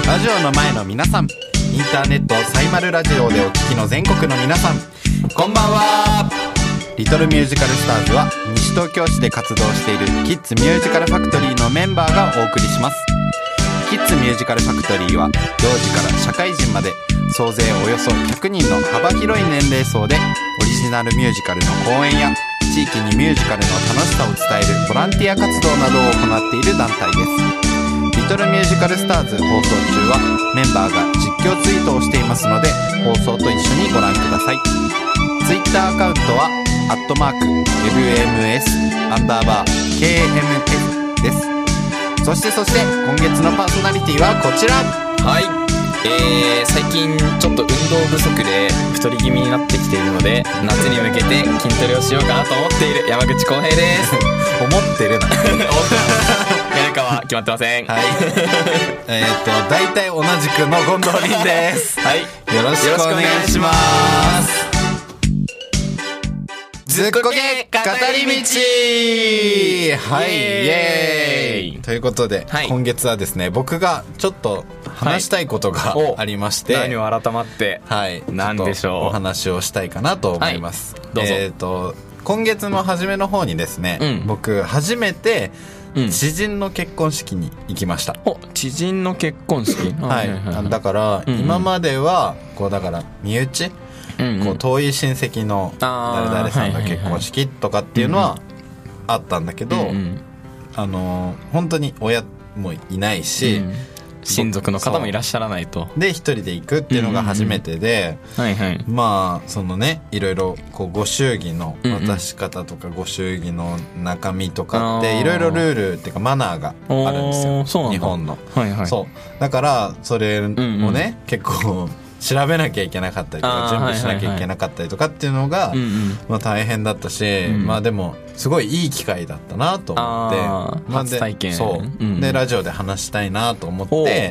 ラジオの前の皆さん、インターネットサイマルラジオでお聞きの全国の皆さん、こんばんは。リトルミュージカルスターズは西東京市で活動しているキッズミュージカルファクトリーのメンバーがお送りします。キッズミュージカルファクトリーは幼児から社会人まで総勢およそ100人の幅広い年齢層でオリジナルミュージカルの公演や地域にミュージカルの楽しさを伝えるボランティア活動などを行っている団体です。リトルミュージカルスターズ放送中はメンバーが実況ツイートをしていますので、放送と一緒にご覧ください。ツイッターアカウントは@LMS_KMF です。そして今月のパーソナリティはこちら。 はい、最近ちょっと運動不足で太り気味になってきているので、夏に向けて筋トレをしようかなと思っている山口浩平です思ってるなやるかは決まってません。 はい大体同じくの権藤凛です。 はい、 よろしくお願いします。ずっこけ語り道。はい、イエーイということで、 はい、今月はですね、僕がちょっと話したいことがありまして、 何を改まって、 はい、 何でしょう、 お話をしたいかなと思います。 はい、どうぞ。 今月の初めの方にですね、僕初めて知人の結婚式に行きました。 知人の結婚式はい、だから、今まではこうだから身内、こう遠い親戚の誰々さんの結婚式とかっていうのはあったんだけど、本当に親もいないし、 親族の方もいらっしゃらないと。 で一人で行くっていうのが初めてで、まあそのね、いろいろこうご祝儀の渡し方とかご祝儀の中身とかっていろいろルールっていうかマナーがあるんですよ、日本の。そうだからそれをね、結構調べなきゃいけなかったりとか準備しなきゃいけなかったりとかっていうのがまあ大変だったし、まあでもすごいいい機会だったなと思って、 初体験。 そうでラジオで話したいなと思って、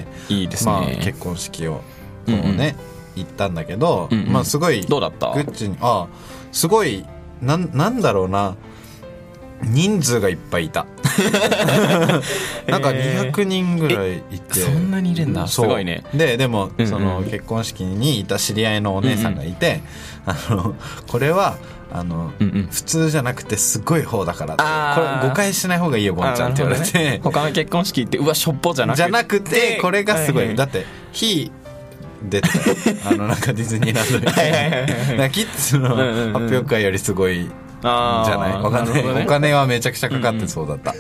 いいですね、 まあ結婚式をこうね行ったんだけど、まあすごいどうだった？ グッチにすごいなんだろうな、人数がいっぱいいたなんか200人ぐらいいて、 そんなにいるんだ。すごいね。 でもその結婚式にいた知り合いのお姉さんがいて、これは普通じゃなくてすごい方だからこれ誤解しない方がいいよボンちゃんって言われて、 他の結婚式ってうわしょっぽじゃなくてこれがすごい、だって火出てたなんかディズニーランドでキッズの発表会よりすごいじゃない、わかんない、お金はめちゃくちゃかかってそうだった。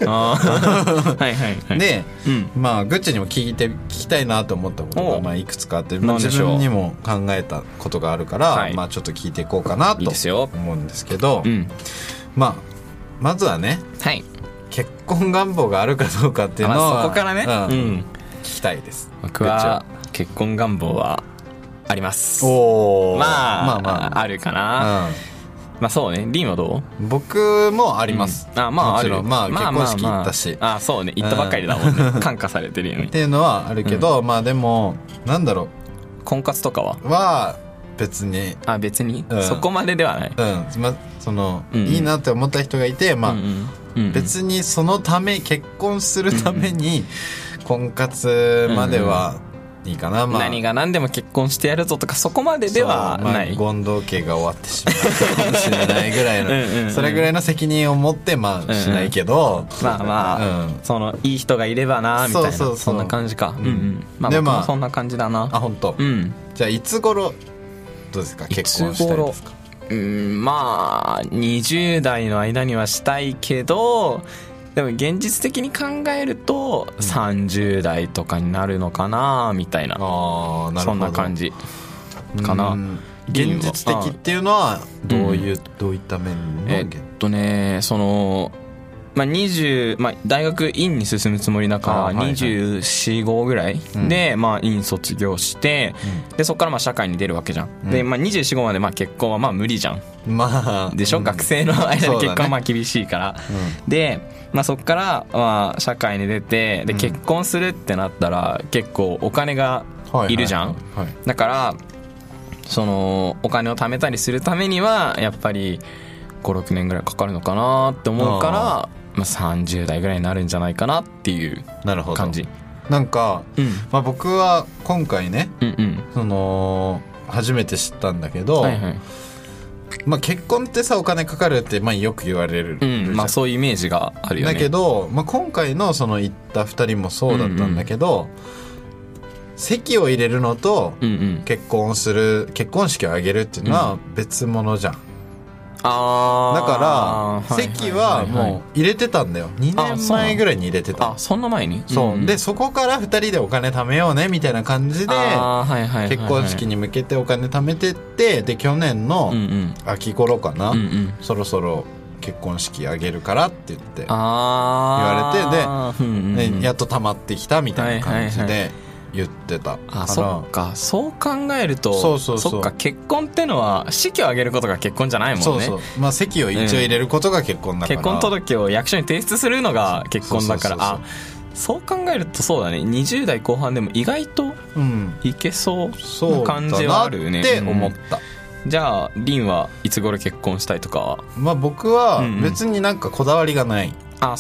で、まあグッチにも聞きたいなと思ったことがまあいくつかあって、自分にも考えたことがあるから、まあちょっと聞いていこうかなと思うんですけど、まずはね、結婚願望があるかどうかっていうのはそこからね聞きたいです。 僕は結婚願望はあります。まああるかな。まあそうね。リンはどう？ 僕もあります。 まあある。 まあ結婚式行ったし。 そうね。行ったばっかりだもんね。感化されてるよね。 っていうのはあるけど、まあでもなんだろう。 婚活とかは別に。 別に。そこまでではない。 まあそのいいなって思った人がいて、まあ別にそのため結婚するために婚活まではいいかな。 何が何でも結婚してやるぞとかそこまでではない。 権藤家が終わってしまうかもしれないぐらいのそれぐらいの責任を持ってまあしないけど、 そのいい人がいればなみたいな、そんな感じか。まあ僕もそんな感じだな。 本当。じゃあいつ頃どうですか、結婚したいですか？ まあ20代の間にはしたいけど、でも現実的に考えると30代とかになるのかなみたいな、そんな感じかな。 現実的っていうのはどういった面の？ その大学院に進むつもりだから24、5ぐらいで院卒業して、でそこから社会に出るわけじゃん。で24、5まで結婚は無理じゃん。でしょ、学生の間で結婚は厳しいから。でそこから社会に出て、で結婚するってなったら結構お金がいるじゃん。だからそのお金を貯めたりするためにはやっぱり5、6年ぐらいかかるのかなって思うから、30代ぐらいになるんじゃないかなっていう感じ。 なんか、まあ、僕は今回ね、 うんうん、 初めて知ったんだけど、 はいはい、 まあ、結婚ってさお金かかるってまあよく言われる、 まあ、そういうイメージがあるよね。 だけど、まあ、今回のその行った2人もそうだったんだけど、籍を入れるのと結婚式を挙げるっていうのは別物じゃん。だから籍はもう入れてたんだよ。2年前ぐらいに入れてた。 そんな前に。 そうで、そこから2人でお金貯めようねみたいな感じで結婚式に向けてお金貯めてって、で去年の秋頃かな、そろそろ結婚式あげるからって言って言われて、でやっと貯まってきたみたいな感じで言ってた。 そっか、そう考えるとそっか、結婚ってのは式を挙げることが結婚じゃないもんね。 そうそう、まあ、籍を一応入れることが結婚だから、 結婚届を役所に提出するのが結婚だから、そう考えるとそうだね、20代後半でも意外といけそうな感じはあるよねって思った。 じゃあリンはいつ頃結婚したいとかは？ まあ、僕は別になんかこだわりがないから、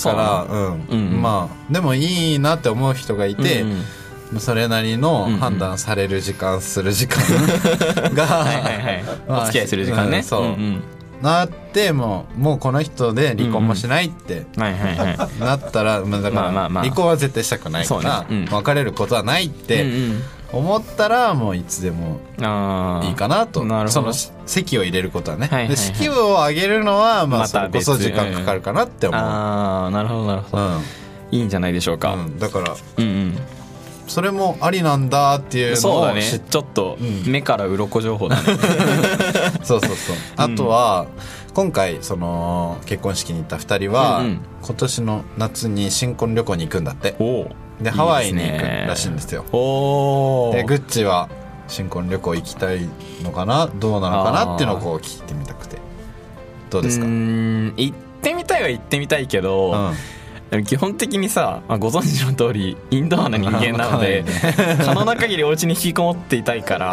まあでもいいなって思う人がいて、それなりの判断される時間、する時間がお付き合いする時間ね、 そうなってもうこの人で離婚もしないってなったら、だから離婚は絶対したくないから別れることはないって思ったら、もういつでもいいかなと。その籍を入れることはね、で式を挙げるのはまあそれこそ時間かかるかなって思う。 なるほどなるほど、いいんじゃないでしょうか。 だからそれもありなんだっていうのをそうだね、ちょっと目から鱗情報だねそうあとは今回その結婚式に行った2人は今年の夏に新婚旅行に行くんだって。でハワイに行くらしいんですよ。でグッチは新婚旅行行きたいのかな、どうなのかなっていうのをこう聞いてみたくて。どうですか？ 行ってみたいは行ってみたいけど、基本的にさ、ご存知の通りインドアな人間なので可能な限りお家に引きこもっていたいから、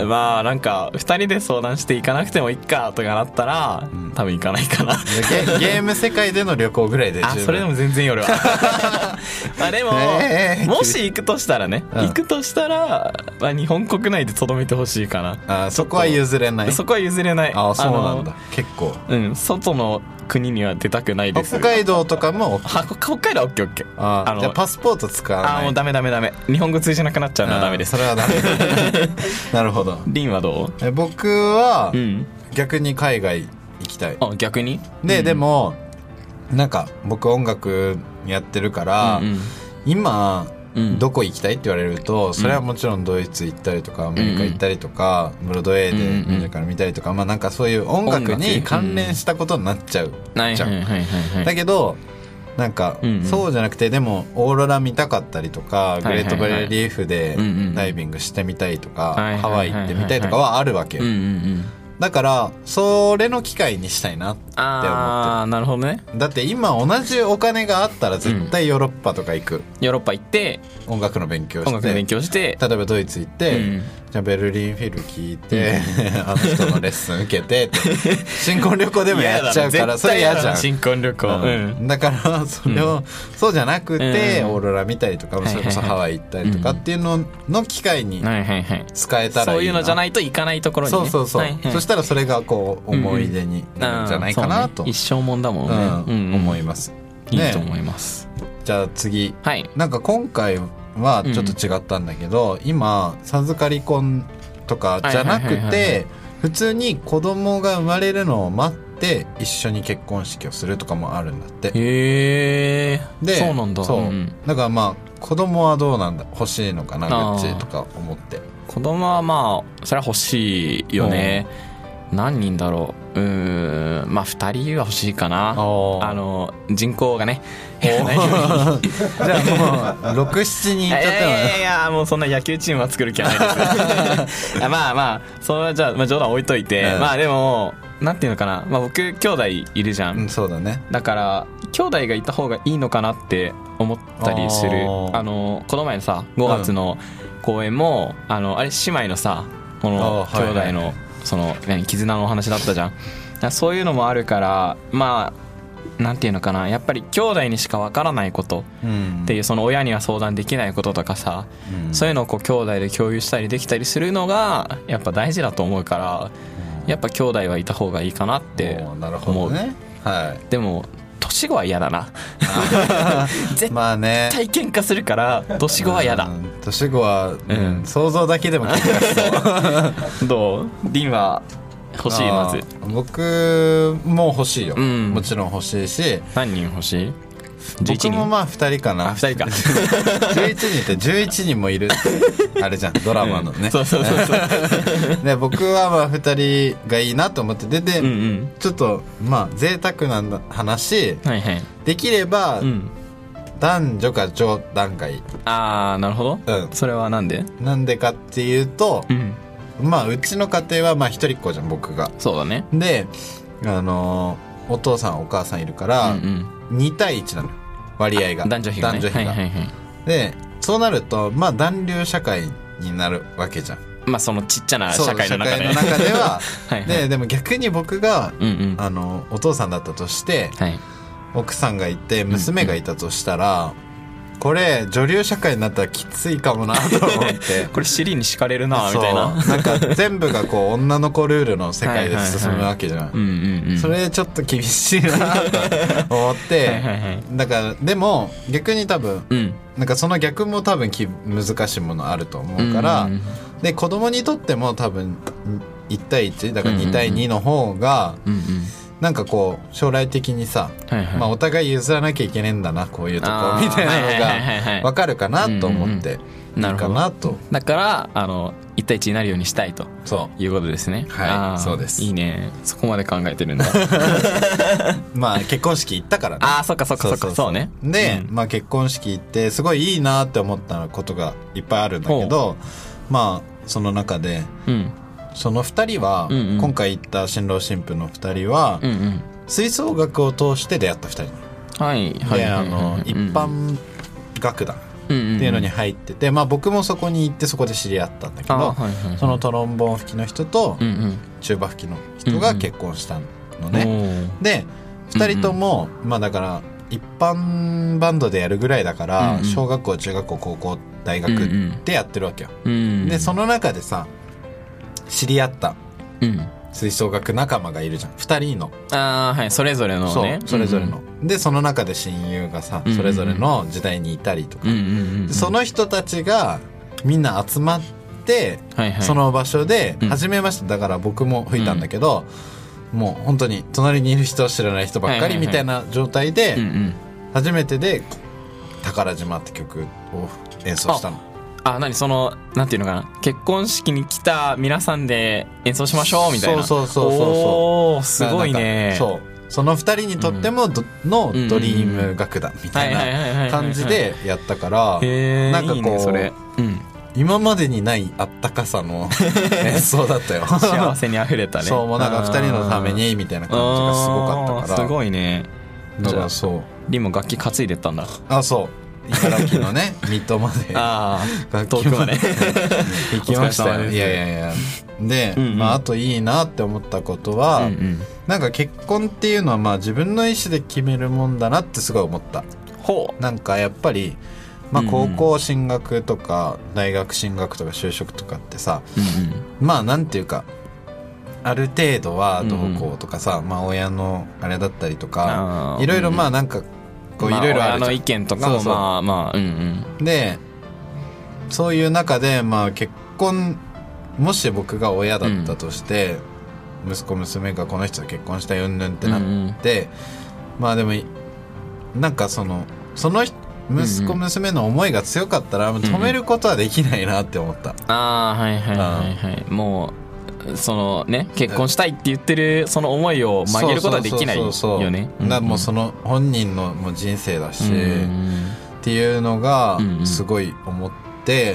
まあなんか2人で相談して行かなくてもいいかとかなったら、多分行かないかなゲーム世界での旅行ぐらいで十分。 それでも全然夜はまあでも、もし行くとしたらね、行くとしたら、日本国内でとどめてほしいかな。 そこは譲れない。 そこは譲れない。 そうなんだ。結構外の国には出たくないです。 北海道とかも北海道は OKOK。 じゃあパスポート使わない。 もうダメ日本語通じなくなっちゃうのはダメです。 それはダメなるほど。 リンはどう？ 僕は逆に海外行きたい。 逆にでもなんか僕音楽やってるから、今どこ行きたいって言われると、それはもちろんドイツ行ったりとかアメリカ行ったりとか、ブロードウェイでミュージカル見たりとか、まあなんかそういう音楽に関連したことになっちゃうじゃん。だけどなんかそうじゃなくて、でもオーロラ見たかったりとか、グレートバリアリーフでダイビングしてみたいとか、ハワイ行ってみたいとかはあるわけよ。だからそれの機会にしたいなって思ってる。 なるほどね。 だって今同じお金があったら絶対ヨーロッパとか行く。 ヨーロッパ行って音楽の勉強して、例えばドイツ行って、じゃあベルリンフィル聞いて、あの人のレッスン受けて新婚旅行でもやっちゃうからそれ嫌じゃん。 新婚旅行、 だからそれを、そうじゃなくて、オーロラ見たりとか、それこそハワイ行ったりとかっていうのの機会に使えたらいいな。 そういうのじゃないと行かないところにね。 そうそしたらそれがこう思い出になるんじゃないかなと、 一生もんだもんね、 思います。 いいと思います。 じゃあ次、なんか今回はちょっと違ったんだけど、今授かり婚とかじゃなくて、普通に子供が生まれるのを待って一緒に結婚式をするとかもあるんだって。 へー、でそうなんだ。 だからまあ子供はどうなんだ、欲しいのかなグッチとか思って。 子供はまあそれは欲しいよね。何人だろう。まあ2人は欲しいかな。人口がねじゃあもう 6,7 人いっちゃったの。いやもうそんな野球チームは作る気はないですまあそれはじゃあ、冗談置いといて、まあでもなんていうのかな、僕兄弟いるじゃん。 そうだね。 だから兄弟がいた方がいいのかなって思ったりする。この前のさ5月の公演も、あれ姉妹のさ、この兄弟のその絆のお話だったじゃん。そういうのもあるから、まあなんていうのかな、やっぱり兄弟にしかわからないことっていう、その親には相談できないこととかさ、そういうのをこう兄弟で共有したりできたりするのがやっぱ大事だと思うから、やっぱ兄弟はいた方がいいかなって思う。 ね、はい、 でも年子は嫌だな絶対喧嘩するから年子は嫌だ。 年子は、想像だけでも喧嘩しそうどう？リンは欲しい？まず僕も欲しいよ、もちろん欲しいし。 何人欲しい？ 僕もまあ2人かな。 2人か 11人って11人もいるあれじゃん、ドラマのね、 そうで僕はまあ2人がいいなと思ってで、ちょっとまあ贅沢な話、できれば、男女か女男がいい。 ああ、なるほど、それはなんでかっていうと、まあうちの家庭はまあ一人っ子じゃん、僕が。 そうだね。 でお父さんお母さんいるから、2対1なの割合が、 男女比が、 でそうなるとまあ男流社会になるわけじゃん。 まあそのちっちゃな社会の中ではでも逆に僕が、お父さんだったとして、奥さんがいて娘がいたとしたら、これ女流社会になったらきついかもなと思ってこれ尻に敷かれるなみたいな、 なんか全部がこう女の子ルールの世界で進むわけじゃん。それちょっと厳しいなと思ってだからでも逆に多分、なんかその逆も多分難しいものあると思うから、で子供にとっても多分1対1だから2対2の方が、なんかこう将来的にさ、まあお互い譲らなきゃいけねえんだな、こういうとこみたいなのが分かるかなと思っていいかなと。 だから1対1になるようにしたいということですね。 はい、そうです。 いいね、そこまで考えてるんだまあ結婚式行ったからね。 そっかそうね。 で、まあ結婚式行ってすごいいいなって思ったことがいっぱいあるんだけど、まあその中で、その2人は、今回行った新郎新婦の2人は、吹奏楽を通して出会った2人。で一般楽団っていうのに入ってて、まあ僕もそこに行ってそこで知り合ったんだけど、そのトロンボーン吹きの人とチューバ吹きの人が結婚したのね。で2人ともまあだから一般バンドでやるぐらいだから、小学校中学校高校大学でやってるわけよ。でその中でさ知り合った吹奏楽仲間がいるじゃん、2人の。 それぞれのね。 それぞれの、でその中で親友がさ、それぞれの時代にいたりとか、その人たちがみんな集まって、その場所で初めまして、だから僕も吹いたんだけど、もう本当に隣にいる人知らない人ばっかりみたいな状態で、初めてで宝島って曲を演奏したの。 何そのなんていうのかな、結婚式に来た皆さんで演奏しましょうみたいな。そうすごいね。 その2人にとってものドリーム楽団みたいな感じでやったから、なんかこう今までにないあったかさの演奏だったよ幸せにあふれたね。 そう、もうなんか2人のためにみたいな感じがすごかったから。 すごいね。 だからそうリンも楽器担いでったんだ。 そう茨城のね水戸まで遠くまで行きましたよ。いやで、あといいなって思ったことは、なんか結婚っていうのはまあ自分の意思で決めるもんだなってすごい思った。なんかやっぱりまあ高校進学とか大学進学とか就職とかってさ、まあなんていうかある程度はどうこうとかさ、まあ親のあれだったりとかいろいろまあなんかいろいろあるじゃん。親の意見とかもでそういう中でまあ結婚、もし僕が親だったとして、息子娘がこの人と結婚したようんぬんってなって、まあでもなんかその息子娘の思いが強かったら止めることはできないなって思った。 もうそのね、結婚したいって言ってるその思いを曲げることはできないよね。 もうその本人のもう人生だし、っていうのがすごい思って、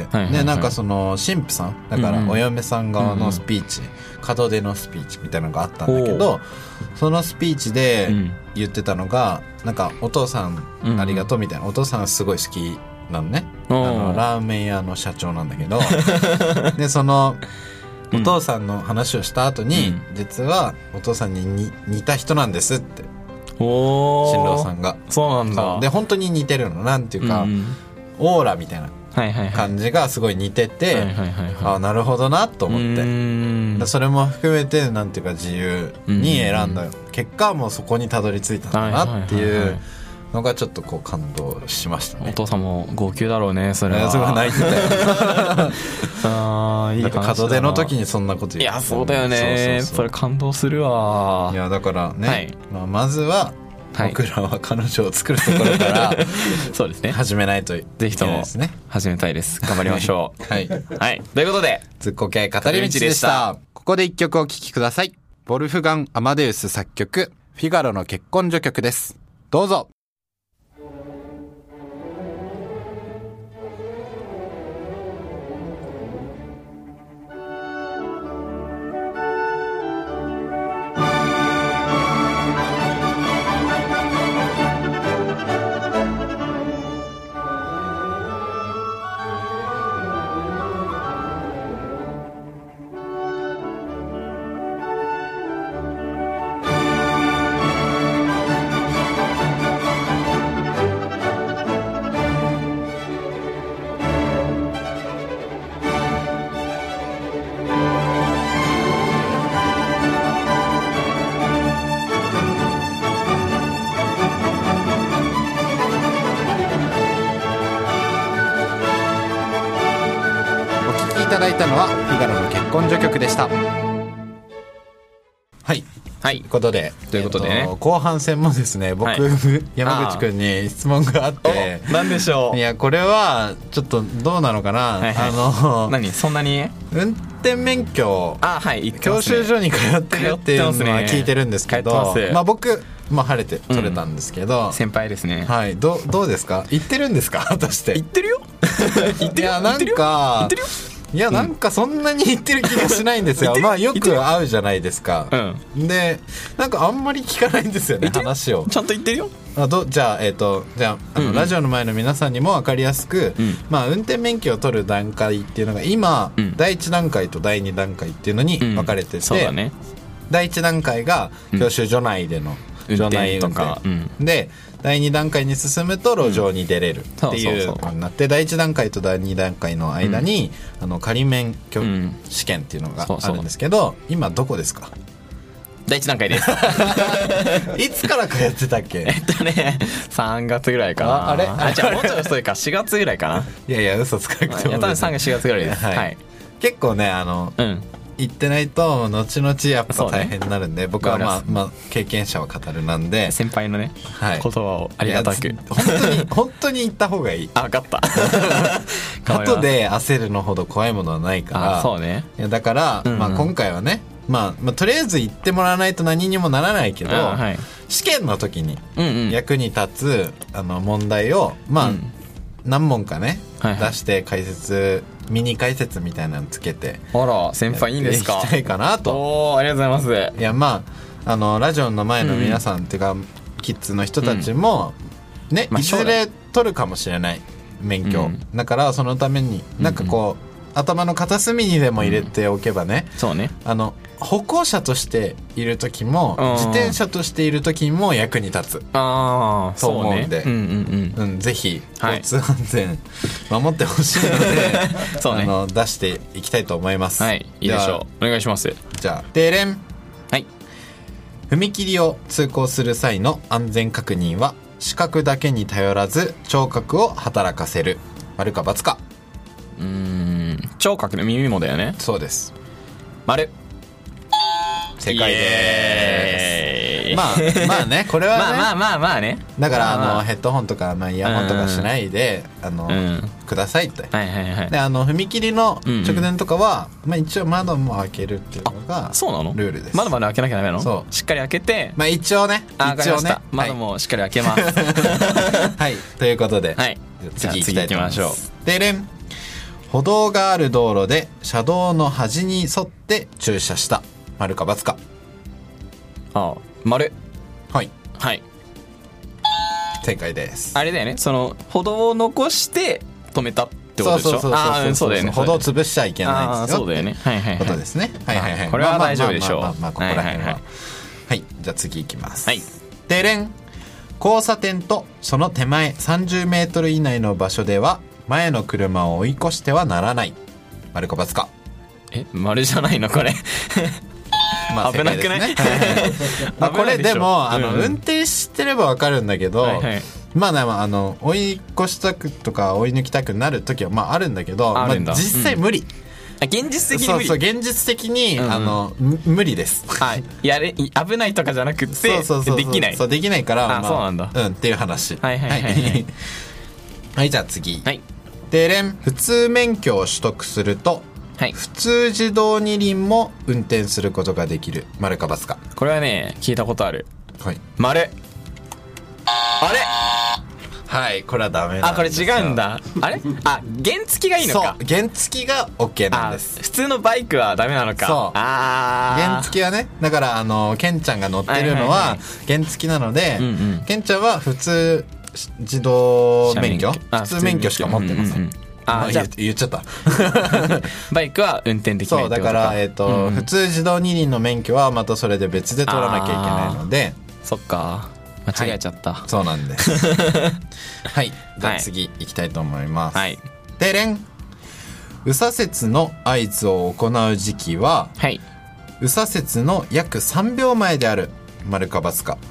でなんかその新婦さんだからお嫁さん側のスピーチ、門出のスピーチみたいなのがあったんだけど、そのスピーチで言ってたのがなんかお父さんありがとうみたいな、お父さんすごい好きなのね。ラーメン屋の社長なんだけどでそのお父さんの話をした後に、実はお父さんに似た人なんですっておー。 新郎さんが。 そうなんだ。 で、本当に似てるの。なんていうか、 うんオーラみたいなはいはいはい。 感じがすごい似てて、 はいはいはいはい。 あ、なるほどなと思って。それも含めて、なんていうか自由に選んだ結果、もうそこにたどり着いたんだなっていうのがちょっとこう感動しましたね。 お父さんも号泣だろうね、それは。 すごい泣いてたよ。 ああ、いい話だな。 門出の時にそんなこと言う。 いや、そうだよね。それ感動するわ。 いや、だからね、 はいまずは、僕らは彼女を作るところからそうですね。 始めないといけないですね。 始めたいです。頑張りましょう。 はい。 はい。ということで、 ずっこけ語り道でした。ここで一曲お聴きください。ボルフガン・アマデウス作曲、フィガロの結婚序曲です。どうぞ。いただいたのはフィガロの結婚序曲でした。はい、 はい、 ということでね、 後半戦もですね、僕、山口くんに質問があって、 何でしょう。 いや、これはちょっとどうなのかな、 何、そんなに運転免許、教習所に通ってるっていうのは聞いてるんですけど、僕晴れて取れたんですけど、 先輩ですね。 はい、どうですか？行ってるんですか？果たして行ってるよ。 いや、なんかいや、なんかそんなに言ってる気がしないんですよ。よく会うじゃないですか。で、なんかあんまり聞かないんですよね、話を。 ちゃんと言ってるよ。 じゃあ、ラジオの前の皆さんにも分かりやすく、運転免許を取る段階っていうのが今、第1段階と第2段階っていうのに分かれてて、第1段階が教習所内での場内運転で、第2段階に進むと路上に出れるっていうのになって、第1段階と第2段階の間に、仮免許試験っていうのがあるんですけど、今どこですか？ 第1段階です。 いつから通ってたっけ ？3月ぐらいかな。じゃあもうちょい遅いか、4月ぐらいかな。いやいや、嘘つかなくても。 多分3月4月ぐらいです。 結構ね、行ってないと後々やっぱ大変になるんで、僕は経験者は語るなんで、 先輩のね、言葉をありがたく本当に行った方がいい。 分かった。 後で焦るのほど怖いものはないから。 そうね。 だから今回はね、とりあえず行ってもらわないと何にもならないけど、試験の時に役に立つ問題を何問かね出してミニ解説みたいなのつけて、 あら、先輩いいんですか？ 行きたいかなと。 ありがとうございます。 いや、ラジオの前の皆さんっていうか、キッズの人たちもね、いずれ取るかもしれない免許だから、そのためになんかこう頭の片隅にでも入れておけばね、 そうね、 歩行者としている時も自転車としている時も役に立つと思うんで、ぜひ交通安全守ってほしいので出していきたいと思います。 はい、いいでしょう。お願いします。 じゃあ、でれん。 はい。 踏切を通行する際の安全確認は視覚だけに頼らず聴覚を働かせる。丸か×か？ 聴覚の耳もだよね。 そうです。 丸。 正解です。まあね、これはね、 ね、 だからヘッドホンとかイヤホンとかしないでくださいって。で、踏切の直前とかは一応窓も開けるっていうのがルールです。 窓まで開けなきゃダメなの？そう、しっかり開けて、 一応ね、 窓もしっかり開けます。 はい、ということで次行きましょう。でれん。歩道がある道路で車道の端に沿って駐車した。丸か×か？ 丸。 はいはい、 正解です。 あれだよね、その歩道を残して止めたってことでしょ？そうだよね。 歩道を潰しちゃいけないですよ。 そうだよね。 ことですね。 これは大丈夫でしょう。 ここら辺は。はい、じゃあ次いきます。 はい。 でれん。交差点とその手前30メートル以内の場所では前の車を追い越してはならない。丸か×か。 丸じゃないのこれ。 まあ危なくない？ 正解ですね。まあこれでも運転してればわかるんだけど、 はいはい、 まあでも追い越したくとか追い抜きたくなる時はまああるんだけど、まあ実際無理。 現実的に無理。 そう現実的に無理です。 危ないとかじゃなくてできない。 そうできないから、 そうなんだ。 っていう話。 はいはいはいはい。じゃあ次。 はい。 でれん。普通免許を取得すると、普通自動二輪も運転することができる。丸か×か。 これはね聞いたことある。 はい。 丸。あれ？ はい、これはダメなんこれですよ。 違うんだ。あれ？原付がいいのか。 そう、原付が OK なんです。 普通のバイクはダメなのか。 そう。原付はね、だからケンちゃんが乗ってるのは原付なので、ケンちゃんは普通自動免許、普通免許しか持ってません。じゃあ言っちゃった。 バイクは運転できないってことか。そう、だから普通自動二輪の免許はまたそれで別で取らなきゃいけないので。 そっか。間違えちゃった。 そうなんです。はい。じゃあ次行きたいと思います。はい。でれん。右左折の合図を行う時期は、右左折の約3秒前である。丸か×か。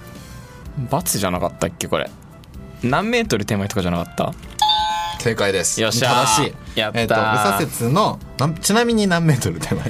×じゃなかったっけこれ。何メートル手前とかじゃなかった？ 正解です。 よっしゃー。 正しい。 やったー。 右左折のちなみに何メートル手前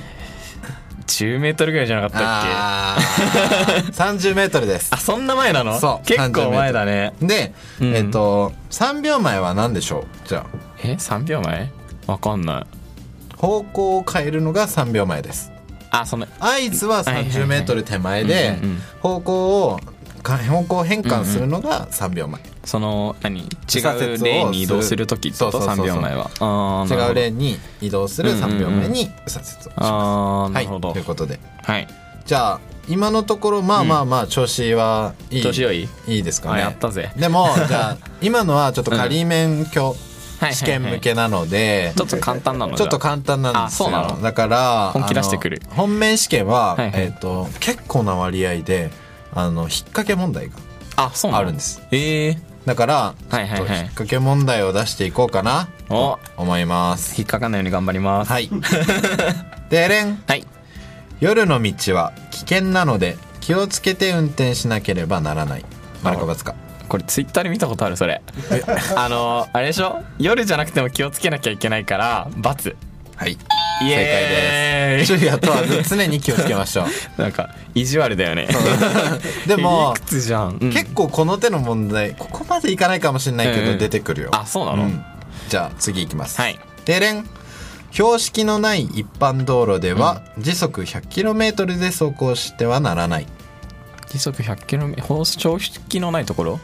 ？10メートルぐらいじゃなかったっけ ？30メートルです。 そんな前なの？ そう。 結構前だね。 で、3秒前は何でしょう？じゃあ。 3秒前？わかんない。 方向を変えるのが3秒前です。 その合図は30メートル手前で、方向変換するのが3秒前。 その違うレーンに移動するときってこと？3秒前は。 違うレーンに移動する3秒前に右左折をします。 なるほど。 ということで。 はい。 じゃあ今のところまあ調子はいい。 調子良い？ いいですかね。 やったぜ。 でもじゃあ今のはちょっと仮免許試験向けなのでちょっと簡単なの？ ちょっと簡単なんですよ。 そうなの？ だから本気出してくる。 本命試験は結構な割合で引っ掛け問題があるんです。だから引っ掛け問題を出していこうかなと思います。 引っかかんないように頑張ります。 はい。でれん。夜の道は危険なので気をつけて運転しなければならない。丸か×か。 これツイッターで見たことあるそれ。あれでしょ？夜じゃなくても気をつけなきゃいけないから×。 はい。 イエーイ。 昼夜問わず常に気をつけましょう。 なんか意地悪だよね。 でもいくつじゃん。 結構この手の問題ここまでいかないかもしれないけど出てくるよ。 そうなの？ じゃあ次いきます。でれん。標識のない一般道路では時速 100km で走行してはならない。 時速 100km、 標識のないところ？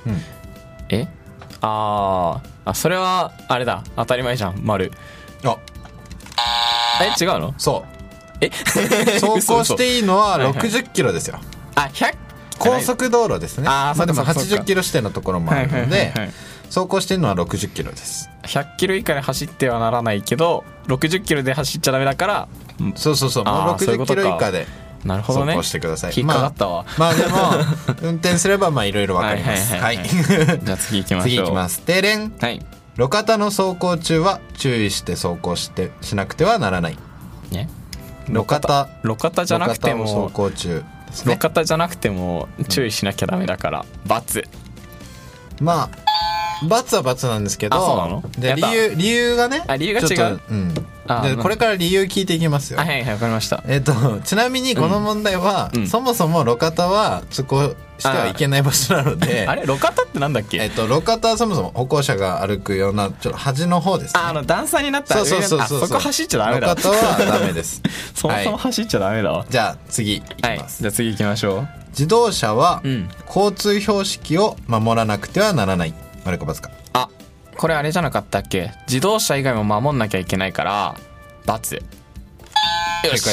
それはあれだ、当たり前じゃん。丸。違うの？ そう。走行していいのは60キロですよ。 100？ 高速道路ですね。でも80キロ指定のところもあるので走行しているのは60キロです。 100キロ以下で走ってはならないけど60キロで走っちゃダメだから。 そうもう60キロ以下で走行してください。 引っかかったわ。 でも運転すればいろいろわかります。はい。 じゃあ次行きましょう。 次行きます。でれん。路肩の走行中は注意して走行しなくてはならない。路肩じゃなくても走行中ですね。 路肩じゃなくても注意しなきゃダメだから×。 罰は罰なんですけど、 そうなの？ で理由がね、 理由が違う。 でこれから理由聞いていきますよ。 わかりました。 ちなみにこの問題は、そもそも路肩は通行してはいけない場所なので。 路肩ってなんだっけ？ 路肩はそもそも歩行者が歩くようなちょっと端の方ですね。 段差になったそうそこ走っちゃダメだ。 路肩はダメです。 そもそも走っちゃダメだわ。 じゃあ次いきます。 じゃあ次行きましょう。 自動車は交通標識を守らなくてはならない。丸か×か。 これあれじゃなかったっけ？自動車以外も守んなきゃいけないから×。 正解です。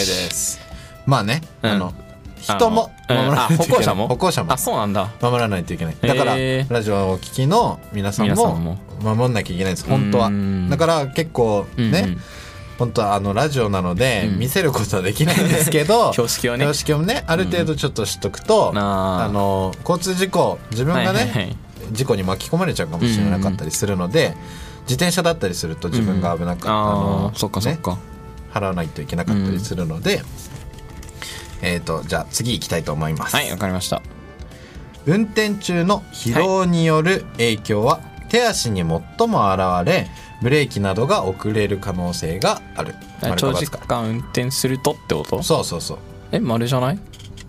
人も守らないといけない。歩行者もそうなんだ。 守らないといけない。だからラジオをお聞きの皆さんも守んなきゃいけないです本当は。だから結構ね本当はラジオなので見せることはできないんですけど、 標識をねある程度ちょっと知っとくと、交通事故自分がね、事故に巻き込まれちゃうかもしれなかったりするので、自転車だったりすると自分が危なかったそっかそっか、 払わないといけなかったりするので、じゃあ次行きたいと思います。 はい、わかりました。 運転中の疲労による影響は手足に最も現れ、ブレーキなどが遅れる可能性がある。 長時間運転するとってこと？ そうそうそう。 丸じゃない？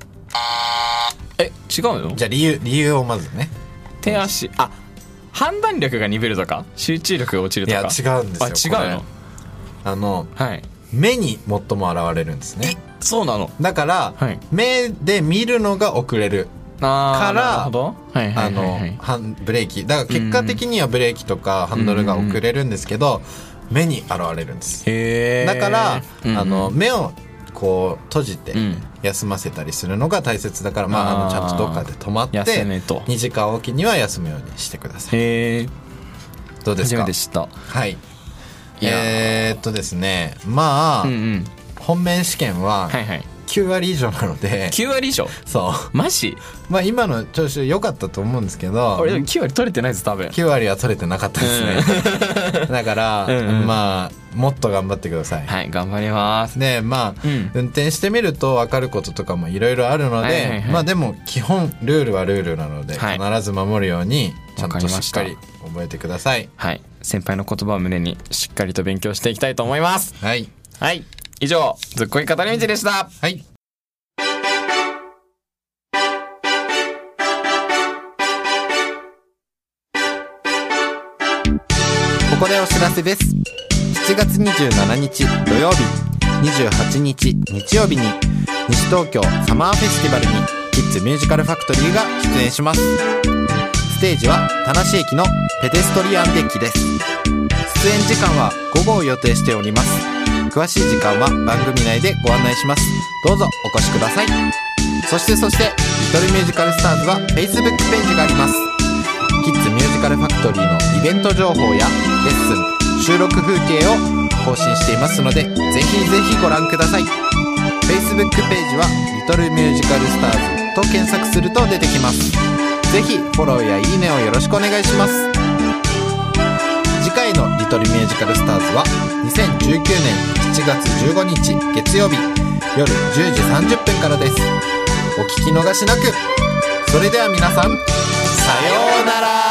違うの？ じゃあ理由をまずね。 手足、判断力が鈍るとか集中力が落ちるとか。 いや違うんですよ。 違うの？ 目に最も現れるんですね。 そうなの？ だから、目で見るのが遅れるからブレーキだから結果的にはブレーキとかハンドルが遅れるんですけど、目に現れるんです。だから目をこう閉じて休ませたりするのが大切だから、ちゃんとどっかで止まって2時間おきには休むようにしてください。どうですか？初めて知った。はい。ですね、本面試験は9割以上なので。 9割以上？そう。マジ？ 今の調子良かったと思うんですけど、 俺9割取れてないです多分。 9割は取れてなかったですね。だからもっと頑張ってください。はい、頑張ります。で運転してみると分かることとかもいろいろあるので、でも基本ルールはルールなので、必ず守るようにちゃんとしっかり覚えてください。はい。先輩の言葉を胸にしっかりと勉強していきたいと思います。はい。はい。以上、ずっこい語り道でした。はい。 ここでお知らせです。7月27日土曜日、28日日曜日に西東京サマーフェスティバルにキッズミュージカルファクトリーが出演します。ステージは田無駅のペデストリアンデッキです。出演時間は午後を予定しております。詳しい時間は番組内でご案内します。どうぞお越しください。そしてリトルミュージカルスターズは Facebook ページがあります。キッズミュージカルファクトリーのイベント情報やレッスン、収録風景を更新していますので、ぜひぜひご覧ください。 Facebook ページはリトルミュージカルスターズと検索すると出てきます。ぜひフォローやいいねをよろしくお願いします。次回のリトルミュージカルスターズは2019年7月15日月曜日夜10時30分からです。お聞き逃しなく。それでは皆さん、さようなら。